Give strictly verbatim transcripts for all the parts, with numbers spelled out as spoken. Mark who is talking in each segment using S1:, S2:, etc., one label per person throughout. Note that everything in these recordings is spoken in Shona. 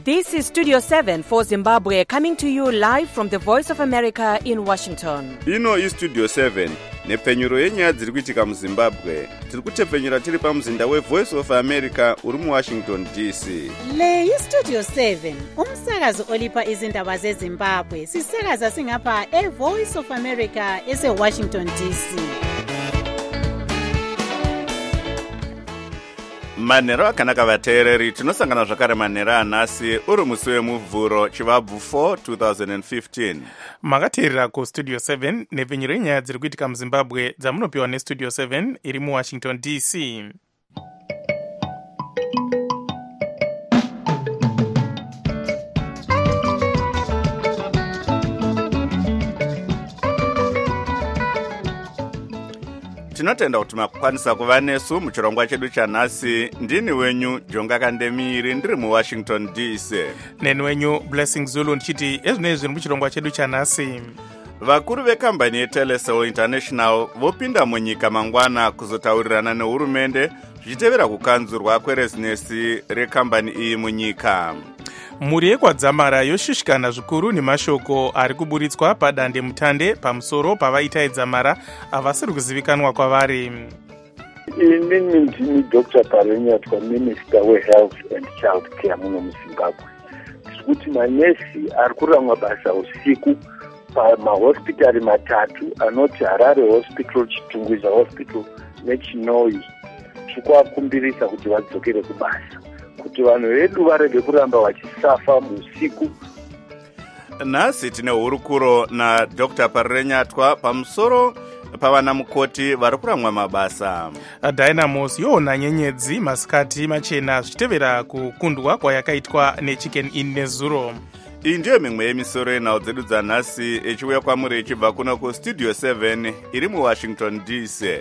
S1: This is Studio seven for Zimbabwe, coming to you live from the Voice of America in Washington.
S2: Ino is Studio seven, nepfenyuro yenyaya dziri kuitika muZimbabwe. Tiri kutepfenyura tiri pamuzinda weVoice of America uri muWashington D C.
S3: Le iStudio seven, umsakazo olipa izindaba zeZimbabwe. Sisakaza singapha eVoice of America eseWashington D C.
S2: Manhero akanaka vateereri, tinosangana zvakare manhero anhasi uri musi wemuvhuro chivabvu four twenty fifteen.
S4: Makateerera kuStudio seven nepfenyuro yenyaya dziri kuitika muZimbabwe dzamunopiwa neStudio seven iri muWashington D C.
S2: Tinotenda kuti makukwanisa kuva nesu muchirongwa chedu chanhasi. Ndini wenyu Jonga Kandemiri ndiri muWashington D C.
S4: Neni wenyu Blessing Zulu ndichiti ezvinezvi zviri muchirongwa chedu chanhasi.
S2: Vakuru vekambani yeTelecel International vopinda munyika mangwana kuzotaurirana nehurumende zvichitevera kukanzurwa kwerezinesi rekambani iyi munyika.
S4: Mhuri yekwadzamara yoshushikana zvikuru nemashoko ari kuburitswa padande mutande pamusoro pavaita edzamara avasiri kuzivikanwa kwavari.
S5: Inini ndini Doctor Parenyatwa, Minister weHealth and Child Care muno muZimbabwe. Tikuti manesi ari kuramwa basa usiku pamahospitari matatu anoti Harare Hospital, Chitungwiza Hospital neChinoi. Tikuvakumbirisa kuti vadzokere kubasa, kuti vanhu vedu varege kuramba vachisafa usiku.
S2: Nhasi tine hurukuro na Doctor Parenyatwa pamusoro pavana mukoti vari kuramwa mabasa.
S4: Dynamos yoona nyenyedzi masikati machena zvichitevera kukundwa kwayakaitwa neChicken Inn nezuro.
S2: Iyi ndiyo mimwe yemisoro yenhau dzedu dzanhasi ichiuya kwamuri ichibva kuno kuStudio seven iri muWashington D C.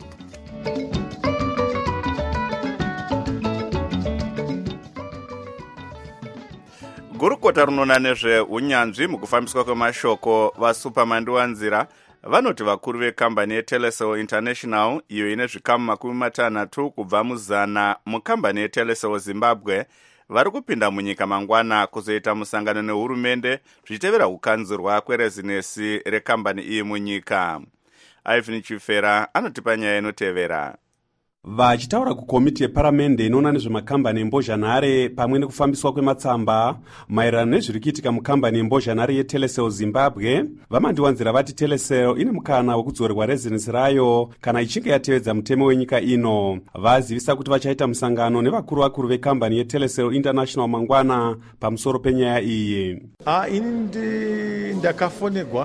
S2: Gurukota runona nezveunyanzvi mukufambiswa kwemashoko vaSuperman Wanzira vanoti vakuru vekambani yeTelecel International iyo ine zvikamu makumi matanhatu kubva muzana mukambani yeTelecel Zimbabwe vari kupinda munyika mangwana kuzoita musangano nehurumende zvichitevera kukanzurwa kwerezinesi rekambani iyi munyika. Ivan Chifera anotipa nyaya inotevera.
S6: Vachitaura kukomiti yeparamende inoona nezvemakambani embozhanhare pamwe nekufambiswa kwematsamba maererano nezviri kuitika mukambani embozhanhare yeTelecel Zimbabwe, vamandiwanzira vati Telecel ine mukana wekudzorerwa rezinesi rayo kana ichinge yatevedza mutemo wenyika ino. Vazivisa kuti vachaita musangano nevakuru vakuru vekambani yeTelecel International mangwana pamusoro penyaya iyi.
S7: Ah, ini ndakafonerwa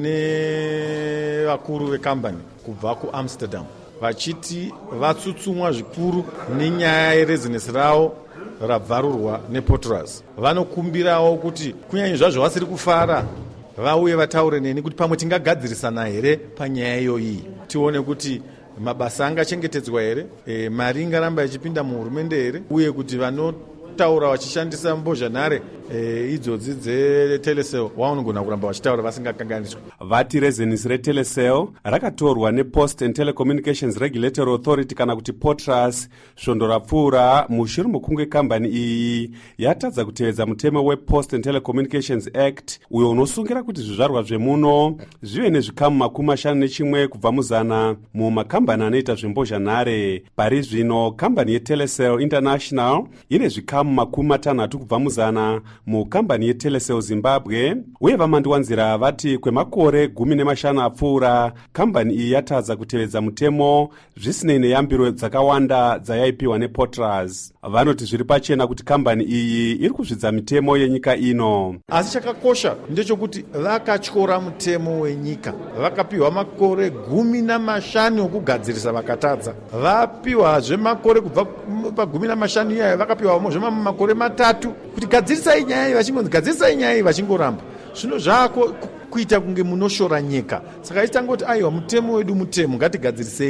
S7: nevakuru vekambani kubva kuAmsterdam vachiti vatsutsumwa zvikuru nenyaya yerezinesi ravo rabvarurwa nePortras. Vanokumbirawo kuti kunyange zvazvo vasiri kufara vauye vataure neni kuti pamwe tingagadzirisana here panyaya iyoyi, tione kuti mabasa angachengetedzwa here, e, mari ingaramba ichipinda muhurumende here, uye kuti vanotaura vachishandisa mbozhanhare e, idzodzi dzeTelecel vaunogona kuramba vachitaura vasingakanganiswi.
S6: Vati rezinesi reTelecel rakatorwa nePost and Telecommunications Regulatory Authority kana kuti Portras svondo rapfuura mushure mokunge kambani iyi yatadza kutevedza mutemo wePost and Telecommunications Act uyo unosungira kuti zvizvarwa zvemuno zvive nezvikamu makumi mashanu nechimwe kubva muzana mumakambani anoita zvembozhanhare. Pari zvino kambani yeTelecel International ine zvikamu makumi matanhatu kubva muzana mukambani yeTelecel Zimbabwe, uye vamandiwanzira vati kwemakore gumi nemashanu apfuura kambani iyi yatadza kutevedza mutemo zvisinei neyambiro dzakawanda dzayaipiwa nePortras. Vanoti zviri pachena kuti kambani iyi iri kuzvidza mitemo yenyika ino.
S7: Asi chakakosha ndechekuti vakatyora mutemo wenyika, vakapiwa makore gumi namashanu okugadzirisa vakatadza, vapiwazve makore kubva pagumi namashanu iyayo vakapiwa zvema makore matatu kuti gadzirisai nyaya iyi, vachingonzi gadzirisai nyaya iyi vachingoramba. Zvino zvako kuita kunge munoshora nyika. Saka ichitangoti aiwa mutemo wedu mutemo ngatigadzirisei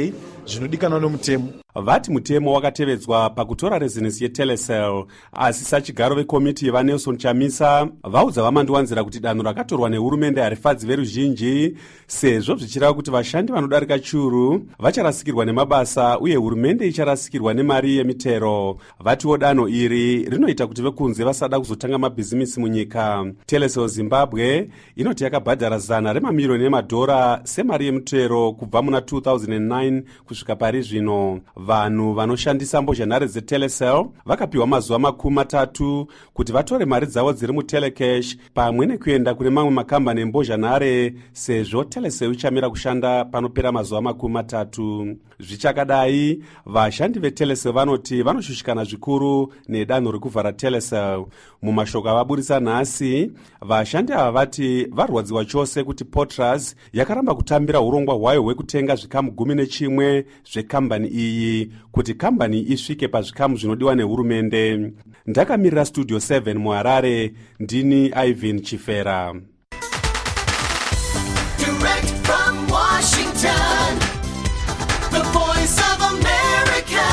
S7: zvinodikanwa nomutemo.
S6: Vati mutemo wakatevedzwa pakutora rezinesi yetelecel, asi sachigaro vekomiti vaNelson Chamisa vaudza vamandiwanzira kuti danho rakatorwa nehurumende harifadzi veruzhinji, sezvo zvichireva kuti vashandi vanodarika churu vacharasikirwa nemabasa uye hurumende icharasikirwa nemari yemitero. Vatiwo danho iri rinoita kuti vekunze vasada kuzotanga mabhizimisi munyika. Telecel Zimbabwe inoti yakabhadhara zana remamiliyoni emadhora semari yemitero kubva muna two thousand nine kusvika pari zvino. Vanhu vanoshandisa mbozhanhare dzetelecel vakapiwa mazuva makumi matatu kuti vatore mari dzavo dziri mutelecash pamwe nekuenda kune mamwe makambani embozhanhare, sezvo telecel ichamira kushanda panopera mazuva makumi matatu. Zvichakadai, vashandi vetelecel vanoti vanoshushikana zvikuru nedanho rekuvhara telecel. Mumashoko avaburisa nhasi, vashandi ava vati varwadziwa chose kuti Potras yakaramba kutambira urongwa hwayo hwekutenga zvikamu gumi nechimwe zvekambani iyi kuti kambani isvike pazvikamu zvinodiwa nehurumende. Ndakamirira Studio seven muHarare, ndini Ivan Chifera.
S8: Direct from Washington, the voice of America,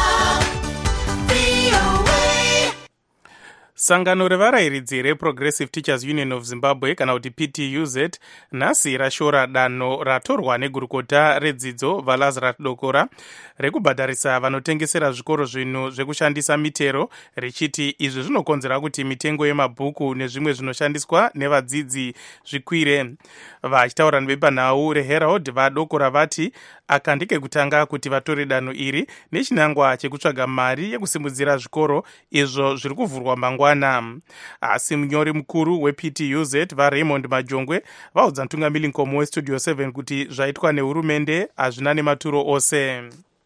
S8: V O A.
S4: Sangano revarayiridzi reProgressive Teachers Union of Zimbabwe kana kuti P T U Z nhasi rashora danho ratorwa negurukota redzidzo vaLazarus Dokora rekubhadharisa vanotengesera zvikoro zvinhu zvekushandisa mitero, richiti izvi zvinokonzera kuti mitengo yemabhuku nezvimwe zvinoshandiswa nevadzidzi zvikwire. Vachitaura nevepanhau reHerald, vaDokora vati aka ndekekutanga kuti vatore danho iri nechinangwa chekutsvaga mari yekusimudzira zvikoro izvo zviri kuvhurwa mangwana. Asi munyori mukuru weP T U Z vaRaymond Majongwe vaudza mutungamiri nkomo weStudio seven kuti zvaitwa nehurumende hazvina nematuro ose.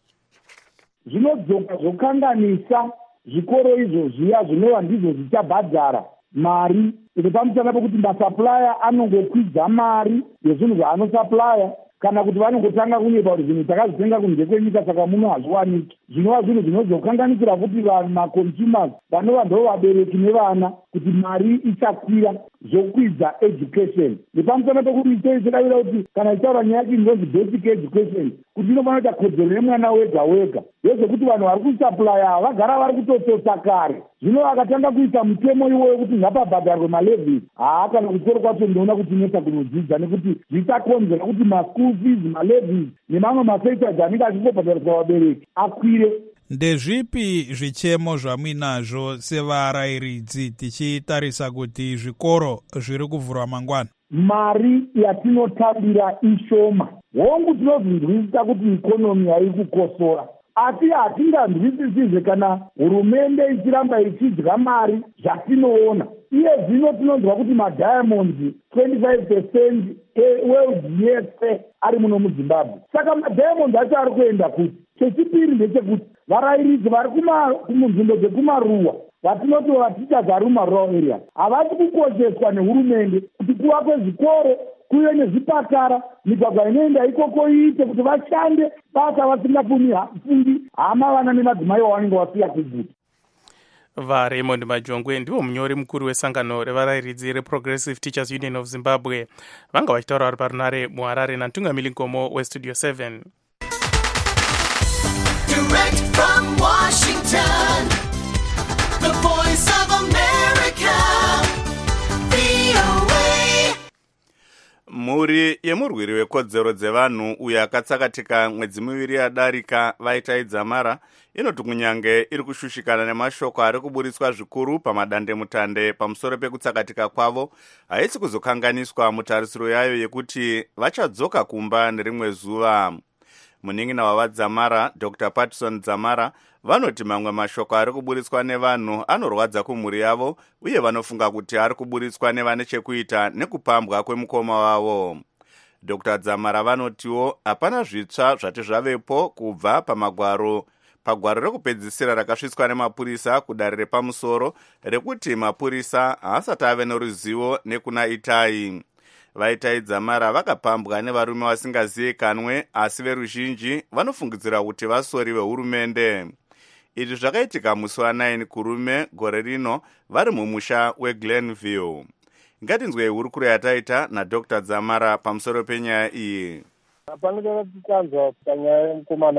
S9: Zvinodzoka zvokanganisa zvikoro izvo zviya zvinova ndizvo zvichabhadhara mari iri pamusana pekuti masupplier anongokwidza mari yezvinhu zvaanosuplya, kana kuti vanongotanga kunyepa kuti zvinhu takazvitenga kunze kwenyika saka muno hazviwaniki. Zvinova zvinhu zvinozokanganisira kuti maconsumers vanova ndo vabereki nevana kuti mari isakwira zvokwidza education. Nepamusana pekuti ichaichadavira kuti kana ichaura nyaya inonzi basic education kuti inofanira kuita kodzero yemwana wega wega, yezvekuti vanhu vari kusuplya vagara vari kutotosa kare. Zvino vakatanga kuisa mutemo iwoyo kuti ngapabhadharwe malevies, haa kana kutoro kwacho ndoona kuti inesa kunodzidza nekuti zvichakonzera kuti maschool fees, malevies nemamwe mafactors anenge achingobhadhariswa vabereki akwire.
S10: Ndezvipi zvichemo zvamuinazvo sevarayiridzi tichitarisa kuti zvikoro zviri kuvhurwa mangwana?
S9: Mari yatinotambira ishoma. Hongu tinozvinzwisisa kuti ikonomi hairi kukosora, asi hatinganzwisisizve kana hurumende ichiramba ichidya mari zvatinoona. Iye zvino tinonzwa kuti madiamonds twenty-five percent eworld yese ari muno muZimbabwe. Saka madiamonds acho ari kuenda kuti. Chechipiri ndechekuti varayiridzi vari kumunzvimbo dzekumaruwa vatinoti vatichas vari mumarural area havasi kukosheswa nehurumende kuti kuvakwe zvikoro kuve nezvipatara, migwagwa inoenda ikoko iite kuti vashande basa vasingafundi hama vana nemadzimai vavanenge vasiya kuguta.
S4: VaRaymond Majongwe ndivo munyori mukuru wesangano revarayiridzi reProgressive Teachers Union of Zimbabwe vanga vachitaura vari parunare muHarare namutungamiri nkomo weStudio seven.
S8: Direct from Washington, the voice of America, V O A.
S2: Mhuri yemurwiri wekodzero dzevanhu uyo akatsakatika mwedzi miviri yadarika vaitaidza mara inoti kunyange iri kushushikana nemashoko ari kuburitswa zvikuru pamadandemutande pamusoro pekutsakatika kwavo, haisi kuzokanganiswa mutarisiro yayo yekuti vachadzoka kumba nerimwe zuva. Munin'ina wavaDzamara Doctor Patson Dzamara vanoti mamwe mashoko ari kuburitswa nevanhu anorwadza kumhuri yavo uye vanofunga kuti ari kuburitswa nevane chekuita nekupambwa kwemukoma wavo. Doctor Dzamara vanotiwo hapana zvitsva zvati zvavepo kubva pamagwaro pagwaro rekupedzisira rakasvitswa nemapurisa kudare repamusoro rekuti mapurisa haasati ave neruzivo nekuna Itai. Vaitai Dzamara vakapambwa nevarume vasingazivikanwe asi veruzhinji vanofungidzira kuti vasori vehurumende. Izvi zvakaitika musi wa9 kurume gore rino vari mumusha weGlenville. Ngatinzwei hurukuro yataita naDoctor Dzamara pamusoro penyaya iyi.
S11: Panenge tikanzwa panyaya yemukomana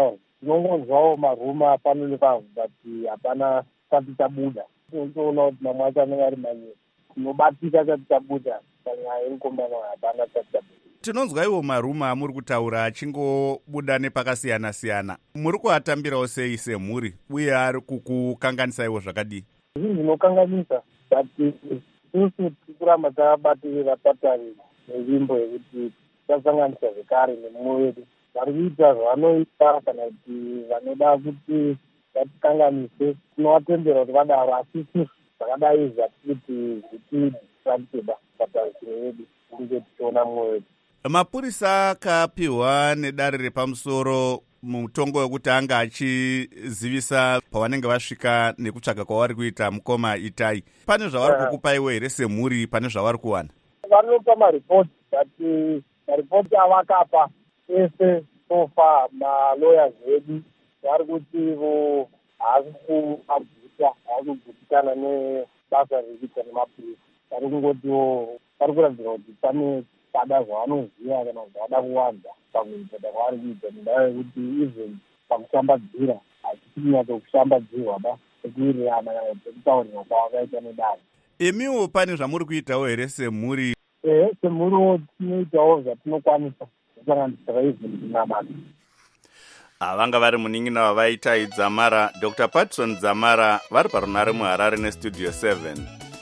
S11: tinongonzwawo maruma pano nepavhu but hapana sati tabuda. Tinotoona kuti mamwe acho anenge ari manyezi. Tinobatika sati tabuda panyaya yemukombana hapana sati tabuda.
S2: Tinonzwa iwo maruma amuri kutaura achingobuda nepakasiyana siyana. Muri kuatambirawo sei semhuri uye ari kukukanganisaiwo zvakadii?
S11: Izvi zvinokanganisa but isusu tikuramba tabatirira patariro nenzvimbo yekuti tasanganisa zvekare nemumwe wedu. Vari kuita zvavanoita kana kuti vanoda kuti vatikanganise, tinovatendera kuti vadaro, asi isusu zvakadai zvatikuti zvitiratidza patarisiro yedu kunge tichiona mumwe wedu.
S2: Mapurisa akapiwa nedare repamusoro mutongo wekuti anga achizivisa pavanenge vasvika nekutsvaga kwavari kuita mukoma Itai. Pane zvavari kukupaiwo here semhuri, pane zvavari kuwana?
S11: Vanopa maripoti, but maripoti avakapa ese sofa maloyers vedu vari kuti vo haasi kuabvisa, haasi kugutikana nebasa riri kuita nemapurisa. Vari kungotiwo vari kuradzira kuti pane pada zvavanoziva kana zvavada kuwanza pakuita kwavari kuita, ngendaa yekuti even pakushambadzira hachisi kunyatsokushambadzirwa ba sekuwirirana kana sekutaurirwa kwavakaita nedare.
S2: Emiwo pane zvamuri kuitawo here semhuri?
S11: Ehe, semhuriwo tinoitawo zvatinokwanisa kusanganisira even kunamata.
S2: Vanga vari munin'ina wavaita Dzamara, Doctor Patson Dzamara, vari parunare muHarare nestudio seven.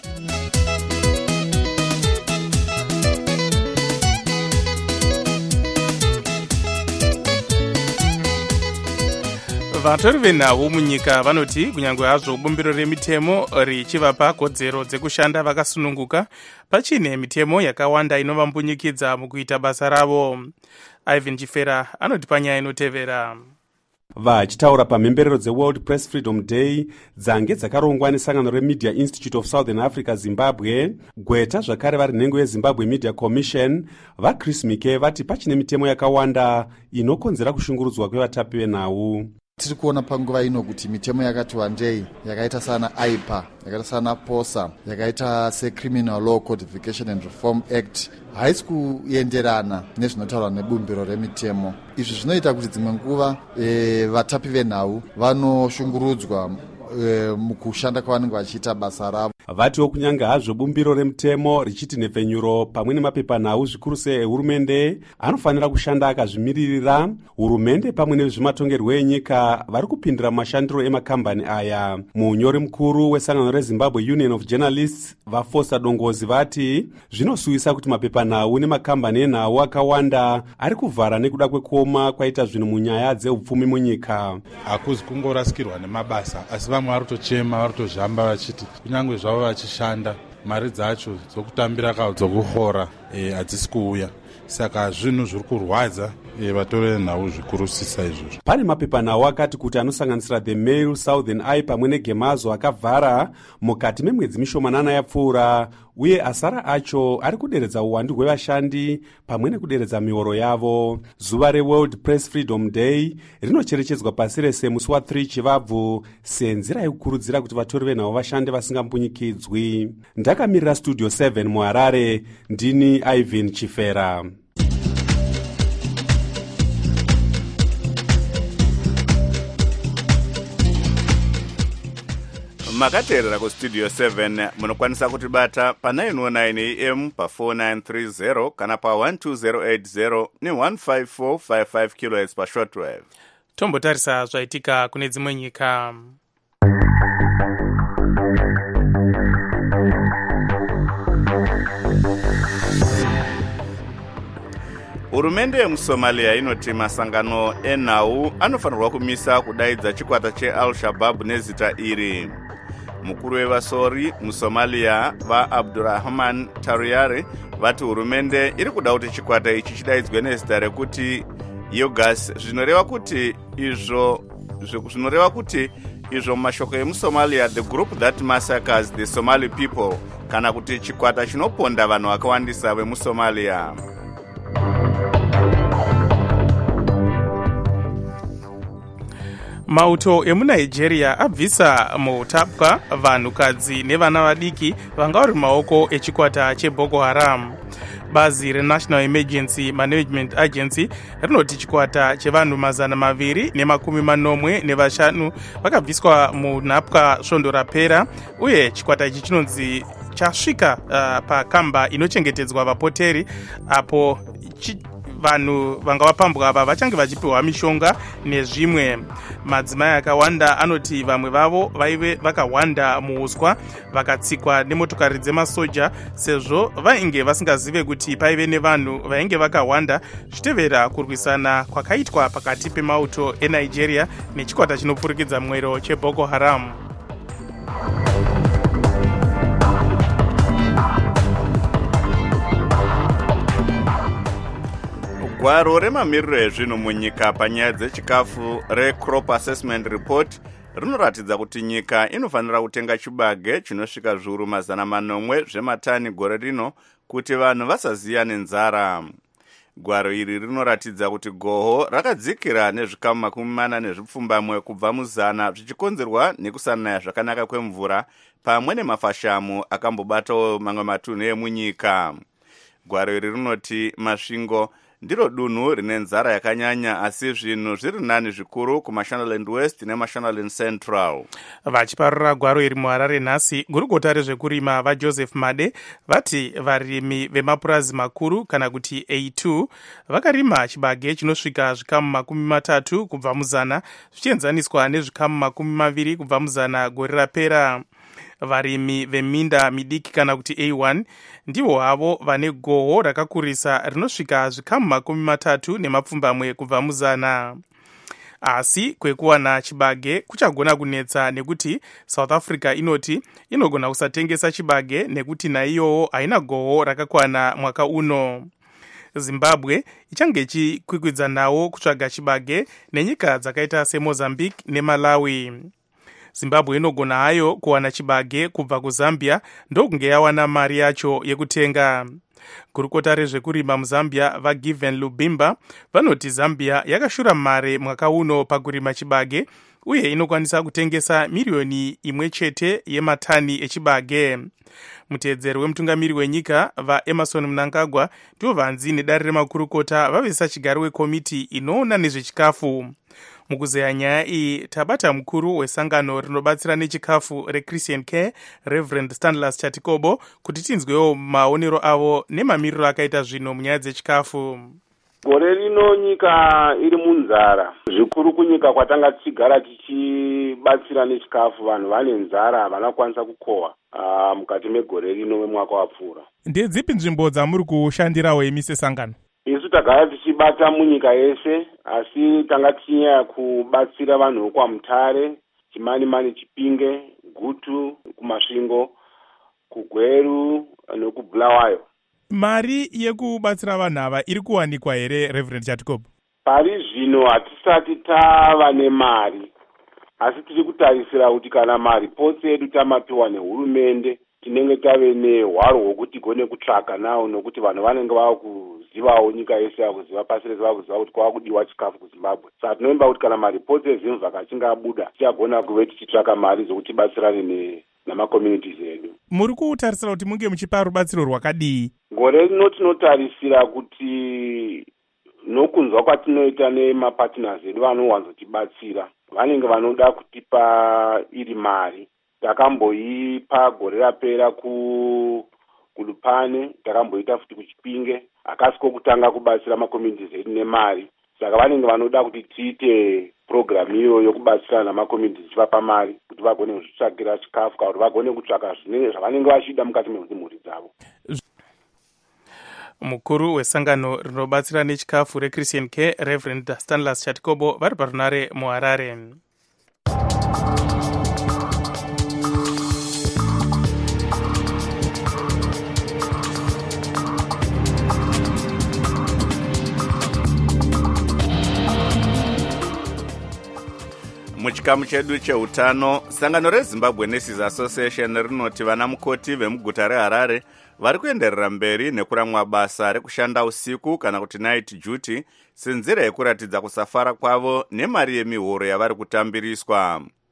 S4: vatori venhau munyika vanoti kunyange hazvo bumbiro remitemo richivapa kodzero dzekushanda vakasununguka, pachine mitemo yakawanda inovambunyikidza mukuita basa ravo. Ivan Chifera anoti panyaya inotevera.
S6: Vachitaura pamhemberero dzeWorld Press Freedom Day dzange dzakarongwa nesangano reMedia Institute of Southern Africa Zimbabwe, gweta zvakare vari nhengo yeZimbabwe Media Commission, vaChris Mike vati pachine mitemo yakawanda inokonzera kushungurudzwa kwevatapi venhau.
S12: Tiri kuona panguva ino kuti mitemo yakati wandei yakaita sana I P A, yakaita sana POSA, yakaita seCriminal Law Codification and Reform Act haisi kuenderana nezvinotaurwa nebumbiro remitemo. Izvi zvinoita kuti dzimwe nguva e, vatapi venhau vanoshungurudzwa e, mukushanda kwavanenge vachiita basa ravo.
S6: Vatiwo kunyange hazvo bumbiro remitemo richiti nhepfenyuro pamwe nemapepanhau zvikuru sehurumende anofanira kushanda akazvimiririra, hurumende pamwe nezvematongerwo enyika vari kupindira mashandiro emakambani aya. Munyori mukuru wesangano reZimbabwe Union of Journalists vaFosa Dongozi vati zvinosuyisa kuti mapepanhau nemakambani enhau akawanda ari kuvhara nekuda kwekuoma kwaita zvinhu munyaya dzeupfumi munyika.
S13: Hakuzi kungorasikirwa nemabasa, asi vamwe vari kutochema, vari kutozhamba vachiti kunyange zvavo vachishanda mari dzacho dzokutambira kao dzokuhora hadzisi kuuya. Saka zvinhu zviri kurwadza vatori venhau zvikurusisa izvozvo.
S6: Pane mapepanhau akati kuti anosanganisira The Mail, Southern Eye pamwe neGemazo akavhara mukati memwedzi mishomanana yapfuura, uye asara acho ari kuderedza uwandu hwevashandi pamwe nekuderedza mihoro yavo. Zuva reWorld Press Freedom Day rinocherechedzwa pasi rese musi wa3 Chivabvu senzira yekukurudzira kuti vatori venhau vashande vasingampunyikidzwi. Ndakamirira studio seven muHarare, ndini Ivan Chifera.
S2: Makateerera kustudio seven munokwanisa kutibata pa nine oh nine A M pa four nine three zero kana pa one two zero eight zero ne one five four five five kilohertz pa shortwave.
S4: Tombotarisa zvaitika kune dzimwe nyika.
S2: Hurumende yemuSomalia inoti masangano enhau anofanirwa kumisa kudaidza chikwata cheAl-Shabaab nezita iri. Mukuru wevasori muSomalia vaAbdurrahman Tariyari vati hurumende iri kuda kuti chikwata ichi chidaidzwe nezita rekuti Yogas, zvinoreva kuti izvo zvinoreva kuti izvo mashoko emuSomalia the group that massacres the Somali people, kana kuti chikwata chinoponda vanhu vakawandisa vemuSomalia.
S4: Mauto emuNigeria abvisa mutapwa vanhukadzi nevana vadiki vanga vari maoko echikwata cheBoko Haram. bazi renational emergency management agency rinoti chikwata chevanhu mazana maviri nemakumi manomwe nevashanu vakabviswa munhapwa svondo rapera, uye chikwata ichi chinonzi chasvika uh, pakamba inochengetedzwa vapoteri apo chi, vanhu vanga vapambwa ava vachange vachipiwa mishonga nezvimwe. Madzimai akawanda anoti vamwe vavo vaive vakawanda muuswa vakatsikwa nemotokari dzemasoja sezvo vainge vasingazive kuti paive nevanhu vainge vakawanda, zvichitevera kurwisana kwakaitwa pakati pemauto eNigeria nechikwata chinopfurikidza mwero cheBoko Haram.
S2: gwaro remamiriro ezvinhu munyika panyaya dzechikafu recrop assessment report rinoratidza kuti nyika inofanira kutenga chibage chinosvika zviuru mazana manomwe zvematani gore rino kuti vanhu vasaziya nenzara. Gwaro iri rinoratidza kuti goho rakadzikira nezvikamu makumi mana nezvipfumbamwe kubva muzana zvichikonzerwa nekusanaya zvakanaka kwemvura pamwe nemafashamu akambobatawo mamwe matunhu emunyika. Gwaro iri rinoti masvingo ndiro dunhu rine nzara yakanyanya, asi zvinhu zviri nani zvikuru kumashonaland west nemashonaland central.
S4: Vachiparura gwaro iri muHarare nhasi, gurukota rezvekurima vaJoseph Made vati varimi vemapurazi makuru kana kuti A two vakarima chibage chinosvika zvikamu makumi matatu kubva muzana zvichienzaniswa nezvikamu makumi maviri kubva muzana gore rapera. Varimi veminda midiki kana kuti A one ndivo havo vane goho rakakurisa rinosvika zvikamu makumi matatu nemapfumbamwe kubva muzana. Asi kwekuwana chibage kuchagona kunetsa nekuti South Africa inoti inogona kusatengesa chibage nekuti naiyowo haina goho rakakwana mwaka uno. Zimbabwe ichange ichikwikwidza nawo kutsvaga chibage nenyika dzakaita seMozambique neMalawi. Zimbabwe inogona hayo kuwana chibage kubva kuZambia ndokunge yawana mari yacho yekutenga. Gurukota rezvekurima muZambia vaGiven Lubimba vanoti Zambia yakashura mari mwaka uno pakurima chibage uye inokwanisa kutengesa miliyoni imwe chete yematani echibage. Muteedzeri wemutungamiri wenyika vaEmerson Mnangagwa ndivo vanzi nedare remakurukota vavesa chigaro wekomiti inoona nezvechikafu. Mukuzeya nyaya iyi tabata mukuru wesangano rinobatsira nechikafu reChristian Care Reverend Stanlas Chatikobo kuti tinzwewo maonero avo nemamiriro akaita zvino munyaya dzechikafu.
S14: Gore rino nyika iri munzara zvikuru kunyika kwatanga tichigara tichibatsira nechikafu vanhu vane nzara havana kukwanisa kukohwa uh, mukati megore rino wemwaka wapfuura.
S4: Ndedzipi nzvimbo dzamuri kushandirawo imi sesangano?
S14: Isu tagara tichibata munyika yese, asi tanga tichinyanya kubatsira vanhu vokwaMutare, Chimani Mani, Chipinge, Gutu, kumasvingo, kuGweru nokubulawayo.
S4: Mari yekubatsira vanhu ava iri kuwanikwa here Reverend Chatikobo?
S14: Pari zvino hatisati tava nemari, asi tiri kutarisira kuti kana maripotsi edu tamapiwa nehurumende tinenge tave nehwaro hwokuti tigone kutsvaka nawo, nokuti vanhu vanenge vava kuzivawo, nyika yese yakuziva, pasi rese vava kuziva kuti kwava kudiwa chikafu kuZimbabwe. Saka tinovimba kuti kana maripotsi ezimvaka achinge abuda tichagona kuve tichitsvaka mari dzokuti tibatsirane namakommunities edu.
S4: Muri kutarisira kuti munge muchipa rubatsiro rwakadii?
S14: Gore rino tinotarisira kuti nokunzwa kwatinoita nemapartners edu vanowanzotibatsira vanenge vanoda kutipa iri mari. Takamboipa gore rapera ku kuLupane, takamboita futi kuChipinge, akasi kokutanga kubatsira makommunities edu nemari. Saka vanenge vanoda kuti tiite program iyo yokubatsira namakommunities chivapa mari kuti vagone kuzvitsvakira chikafu kana kuti vagone kutsvaka zvinenge zvavanenge vachida mukati memhuri dzavo.
S4: Mukuru wesangano rinobatsira nechikafu reChristian Care Reverend Stanlas Chatikobo vari parunare muHarare.
S2: Muchikamu chedu cheutano, sangano reZimbabwe Nurses Association rinoti vana mukoti vemuguta reHarare vari kuenderera mberi nekuramwa basa rekushanda usiku kana kuti night duty senzira yekuratidza kusafara kwavo nemari yemihoro yavari kutambiriswa.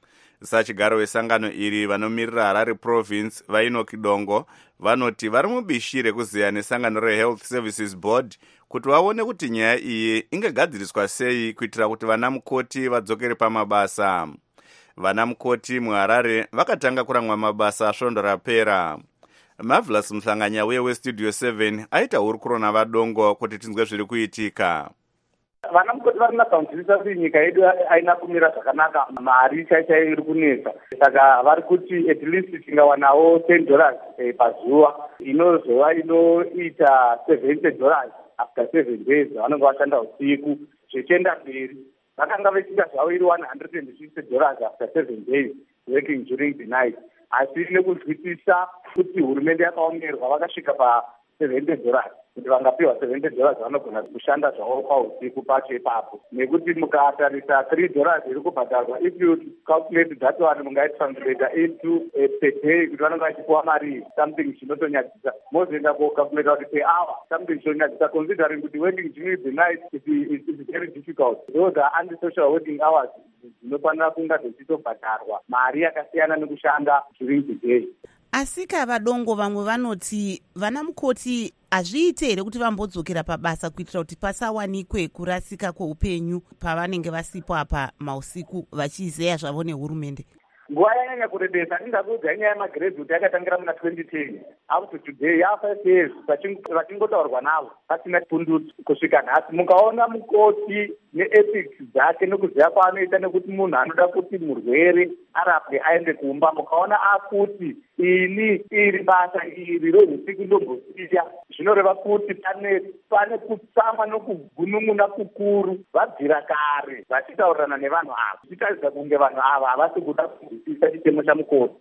S2: sachigaro wesangano iri vanomirira Harare Province vainoki Dongo vanoti vari mubishi rekuziya nesangano reHealth Services Board kuti vaone kuti nyaya iyi ingagadziriswa sei kuitira kuti vana mukoti vadzokere pamabasa. Vana mukoti muHarare vakatanga kuramwa mabasa svondo rapera. Marvelous Mhlanganya uye westudio seven aita hurukuro navadongo kuti tinzwe zviri kuitika.
S11: Vana mukoti vari nasaunzirisa kuti nyika yedu haina kumira zvakanaka, mari chaichai iri kunetsa. Saka vari kuti at least tingawanawo ten dollars eh, pazuva, inozova inoita seventy dollars after seven days vanenge vashanda usiku zvichienda mberi. Vakanga vachiita zvavo iri one hundred fifty dollars after seven days working during the night. Asi nekunzwisisa kuti hurumende yakaongerwa vakasvika pa seventy dollars. Kuti vangapiwa seventy dollars vanogona kushanda zvavo pausiku pacho ipapo. Nekuti mukatarisa three dollars iri kubhadharwa, if you calculate that one mungaitranslate into a per day kuti vanenge vachipiwa mari something chinotonyadzisa. Mozoenda kucalculate kuti per hour something chinotonyadzisa, considering kuti working during the night is, is, is very difficult. Those are antisocial working hours dzinofanira kunga dzichitobhadharwa mari yakasiyana nekushanda during the day.
S15: Asika vadongo vamwe vanoti vana mukoti hazviite here kuti vambodzokera pabasa kuitira kuti pasawanikwe kurasika kweupenyu pavanenge vasipo apa mausiku vachizeya zvavo nehurumende.
S11: Nguva yanyanya kurebesa ingakuudza nyaya yemagraduate yakatangira muna twenty ten up to today ya five years vachingotaurwa navo pasina pundutso kusvika nhasi. Mukaona mukoti neethics dzake nekuziva kwaanoita nekuti munhu anoda kuti murwere arapwe aende kumba, mukaona akuti ini iri basa iri rohusiku ndombosiya, zvinoreva kuti pane pane kutsamwa nokugunun'una kukuru vabvira kare vachitaurirana nevanhu ava, zvichitarisa kunge vanhu ava havasi kuda kunzwisisa chitemo chamukoti.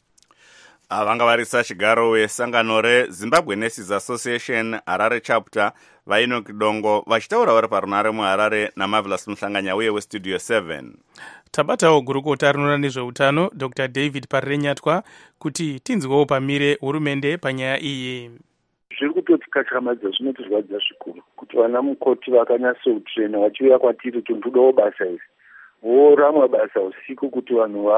S2: Vanga vari sachigaro wesangano reZimbabwe Nurses Association Harare Chapter vainoki Dongo vachitaura vari parunare muHarare naMarvelous Mhlanganya uye westudio seven.
S4: Tabatawo gurukota rinoona nezveutano Doctor David Parenyatwa kuti tinzwewo pamire hurumende panyaya iyi.
S5: Zviri kutotikachamadza zvinotirwadza zvikuru kuti vana mukoti vakanyatsotrena vachiuya kwatiri tondodawo basa iri voramwa basa usiku kuti vanhu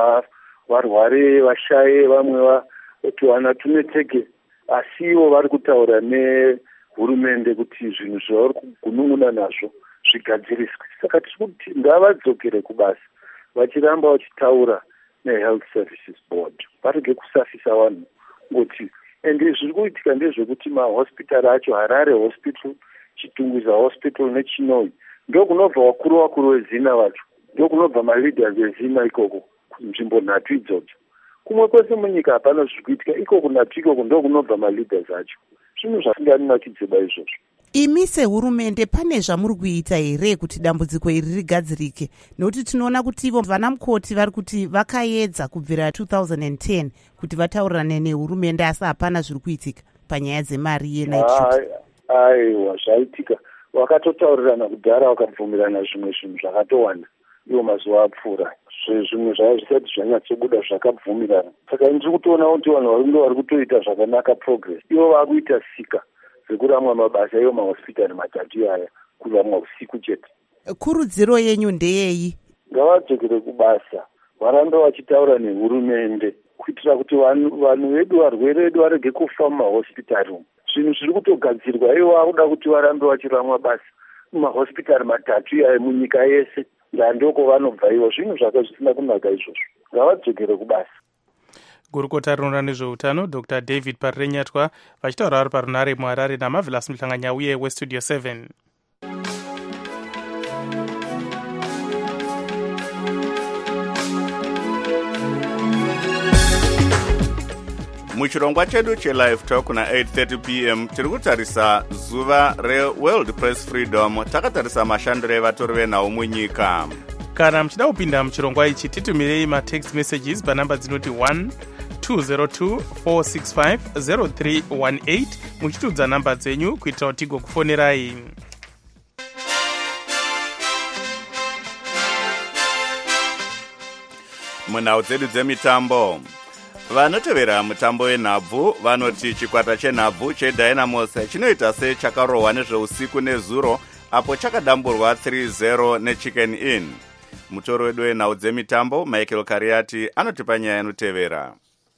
S5: varware vashaye vamwe kuti vana tunetseke, asi ivo vari kutaura nehurumende kuti zvinhu zvavari kugunun'una nazvo zvigadziriswe. Saka tiri kuti ngavadzokere kubasa vachiramba vachitaura neHealth Services Board varege kusafisa vanhu ngoti. Ende zviri kuitika ndezvekuti mahospitari acho, Harare Hospital, Chitungwiza Hospital neChinoi, ndo kunobva vakuru vakuru vezina vacho, ndo kunobva maleaders vezina ikoko nzvimbo nhatu idzodzo. Kumwe kwese munyika hapana zviri kuitika, ikoko nhatu ikoko ndo kunobva maleaders acho. Zvinhu zvasinganinakidzeba izvozvo.
S15: Imi sehurumende pane zvamuri kuita here kuti dambudziko iri rigadzirike? Nokuti tinoona kuti ivo vana mukoti vari kuti vakaedza kubvira two thousand ten kuti vataurirane nehurumende asi hapana zviri kuitika panyaya dzemari yenight shift.
S5: Aiwa, zvaitika. Vakatotaurirana kudhara vakabvumirana zvimwe zvinhu zvakatowanda iwo mazuva apfuura. Zvimwe zvava zvisati zvanyatsobuda zvakabvumirana. Saka ndiri kutoona kuti vanhu vari ndo vari kutoita zvakanaka progress. Ivo vakuita sika zvekuramwa mabasa iwo mahospitari matatu aya kuramwa usiku chete.
S15: Kurudziro yenyu ndeyei?
S5: Ngavadzokere kubasa varambe vachitaura nehurumende kuitira kuti vanhu vedu varwere vedu varege kufa mumahospitari umu. Zvinhu zviri kutogadzirwa iwo vakuda kuti varambe vachiramwa basa mumahospitari matatu aya munyika yese. Ndandoko vanobva ivo, zvinhu zvaka zvisina kunaka izvozvo. Ngavadzokere kubasa.
S4: Gurukota rinoona nezveutano Doctor David Parenyatwa vachitaura vari parunare muHarare naMarvelous Mhlanganya uye westudio seven.
S2: Muchirongwa chedu chelive talk na eight thirty p m tiri kutarisa zuva reWorld Press Freedom, takatarisa mashandiro evatori venhau munyika.
S4: Kana muchida kupinda muchirongwa ichi titumirei matext messages panhamba dzinoti one two zero two four six five zero three one eight muchitudza nhamba dzenyu kuitira kuti tigokufonerai.
S2: Munhau dzedu dzemitambo, vanotevera mutambo wenhabvu vanoti chikwata chenhabvu cheDynamos chinoita sechakarohwa nezveusiku nezuro apo chakadamburwa three zero neChicken Inn. Mutoro wedu wenhau dzemitambo Michael Kariati anotipa nyaya inotevera.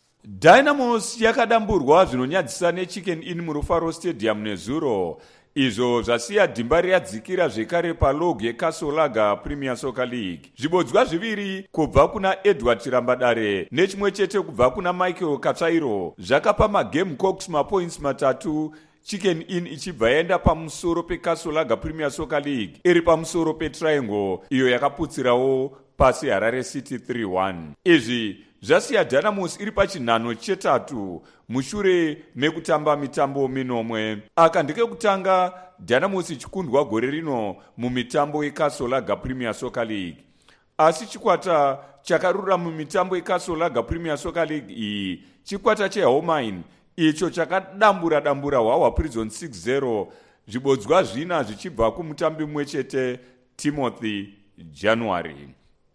S16: Dynamos yakadamburwa zvinonyadzisa neChicken Inn muRufaro Stadium nezuro, izvo zvasiya dhimba riyadzikira zvekare palog yeKasolaga Premier Soccer League. Zvibodzwa zviviri kubva kuna Edward Chirambadare nechimwe chete kubva kuna Michael Katsvairo zvakapa maGamecocks mapoints matatu, Chicken Inn ichibva yaenda pamusoro peKasolaga Premier Soccer League iri pamusoro peTriangle iyo yakaputsirawo pasi Harare City three one. Izvi zvasiya Dynamos iri pachinhano chetatu mushure mekutamba mitambo minomwe. Aka ndekekutanga Dynamos ichikundwa gore rino mumitambo yeKasolaga Premier Soccer League. Asi chikwata chakarura mumitambo yeKasolaga Premier Soccer League iyi chikwata cheHomine icho chakadambura dambura Hwawa Prison six zero, zvibodzwa zvina zvichibva kumutambi mumwe chete Timothy January.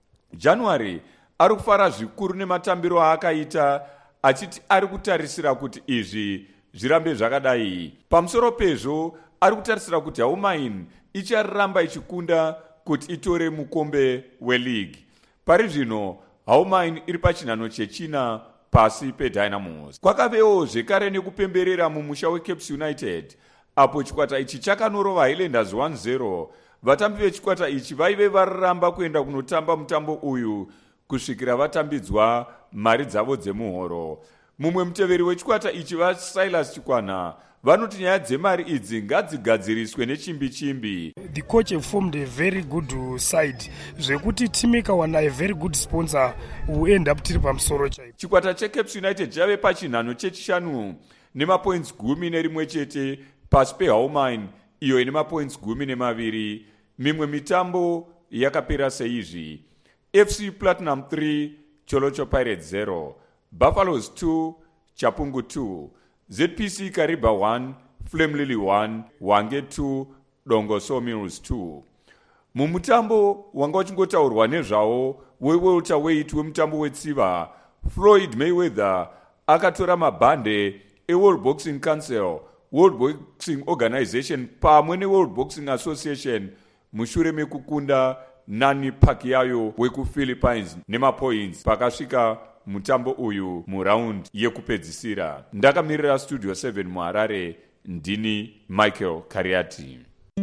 S16: January ari kufara zvikuru nematambiro aakaita achiti ari kutarisira kuti izvi zvirambe zvakadai. Pamusoro pezvo ari kutarisira kuti Homine icharamba ichikunda kuti itore mukombe weleague. Pari zvino Homine iri pachinhano chechina pasi peDynamos. Kwakavewo zvekare nekupemberera mumusha weCaps United apo chikwata ichi chakanorova Highlanders one zero. Vatambi vechikwata ichi vaive varamba kuenda kunotamba mutambo uyu kusvikira vatambidzwa mari dzavo dzemuhoro. Mumwe muteveri wechikwata ichi vaSilas Chikwana vanoti nyaya dzemari idzi ngadzigadziriswe nechimbi chimbi.
S17: The coach have formed a very good side zvekuti team ikawana a very good sponsor will end up tiri pamusoro chaipo.
S16: Chikwata cheCaps United chave pachinhano chechishanu nemapoints gumi nerimwe chete pasi peHomine iyo ine mapoints gumi nemaviri. Mimwe mitambo yakapera seizvi: F C Platinum three, Cholocho Pirates zero, Buffaloes two, Chapungu two, Z P C Kariba one, Flame Lily one, Wange two, Dongo Sawmills two. Mumutambo wanga uchingotaurwa nezvawo wewelterweight wemutambo wetsiva, Floyd Mayweather akatora mabhande eWorld Boxing Council, World Boxing Organization pamwe neWorld Boxing Association mushure mekukunda Nani Pacquiao wekuPhilippines nemapoints pakasvika mutambo uyu muraundi yekupedzisira. Ndakamirira Studio seven muHarare, ndini Michael Kariati.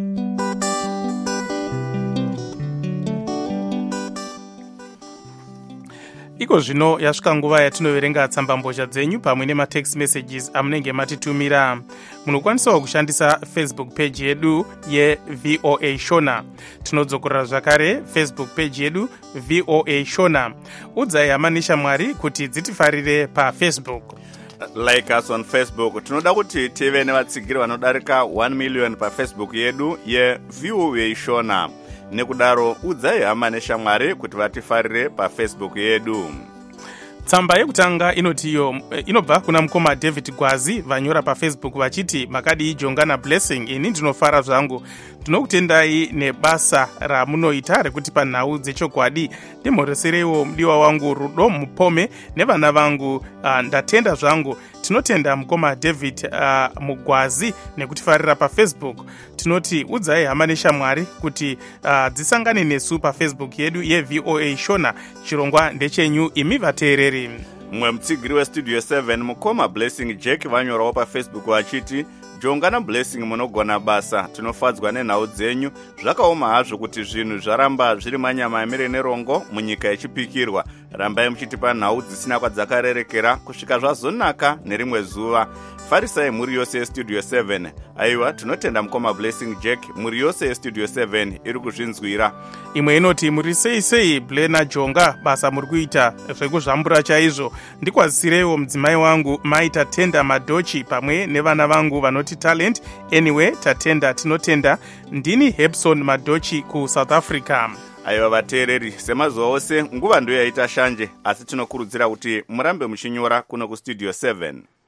S4: Iko zvino yasvika nguva yatinoverenga tsambambozha dzenyu pamwe nematext messages amunenge matitumira. Munokwanisawo kushandisa Facebook page yedu yeVOA Shona. Tinodzokorera zvakare Facebook page yedu VOA Shona. Udzai hama neshamwari kuti dzitifarire paFacebook.
S2: Like us on Facebook. Tinoda kuti tive nevatsigiri vanodarika one million paFacebook yedu yeVOA Shona. Nekudaro udzai hama neshamwari kuti vatifarire paFacebook yedu.
S4: Tsamba yekutanga inotiyo inobva kuna mukoma David Gwazi vanyora paFacebook vachiti makadi jongana blessing ini ndinofara zvangu. Tinokutendai nebasa ramunoita rekutipa nhau dzechokwadi. Ndimhoreserewo mudiwa wangu Rudo Mupome nevana vangu uh, ndatenda zvangu. Tinotenda mukoma David uh, Mugwazi nekutifarira paFacebook. Tinoti udzai hama neshamwari kuti uh, dzisangane nesu paFacebook yedu yeVOA Shona. Chirongwa ndechenyu imi vateereri.
S2: Mwe mutsigiri weStudio seven mukoma Blessing Jack vanyorawo paFacebook vachiti jongana blessing munogona basa. Tinofadzwa nenhau dzenyu. Zvakaoma hazvo kuti zvinhu zvaramba zviri manyama emere nerongo munyika yechipikirwa. Rambai muchitipa nhau dzisina kwadzakarerekera kusvika zvazonaka nerimwe zuva. Farisai muri yose yeStudio seven. Aiwa, tinotenda mukoma Blessing Jack muri yose yeStudio seven iri kuzvinzwira.
S4: Imwe inoti muri sei sei Blena Jonga basa muri kuita zvekuzvambura chaizvo. Ndikwazisirewo mudzimai wangu Mai Tatenda Madochi pamwe nevana vangu vanoti Talent. Anyway, Tatenda tinotenda. Ndini Hepson Madochi ku South Africa.
S2: Aiwa vateereri, semazuva ose nguva ndiyo yaita shanje, asi tinokurudzira kuti murambe muchinyora kuno kuStudio seven.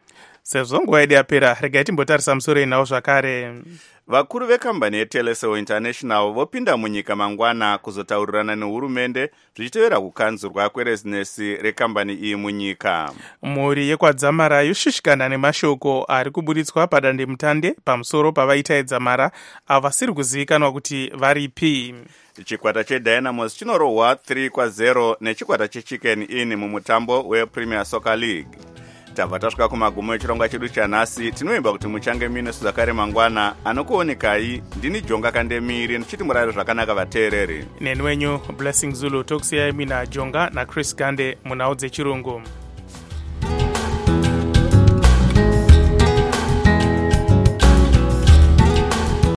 S4: sezvo nguva yedu yapera regai timbotarisa musoro inawo zvakare.
S2: vakuru vekambani yetelesel international vopinda munyika mangwana kuzotaurirana nehurumende zvichitevera kukanzurwa kwerezinesi rekambani iyi munyika.
S4: mhuri yekwadzamara yoshushikana nemashoko ari kuburitswa padandemutande pamusoro pavaitaedza mara avo vasiri kuzivikanwa kuti varipi.
S2: chikwata chedynamos chinorohwa three kwa zero nechikwata chechicken inn mumutambo wepremier soccer league. tabva tasvika kumagumo echirongwa chedu chanhasi. tinoimba kuti muchange mine suzakare mangwana. anokuonekai ndini jonga kandemiri ndichiti murari zvakanaka vateereri.
S4: neni wenyu blessing zulu tokusiyai mina jonga nachris gande munhau dzechirungu.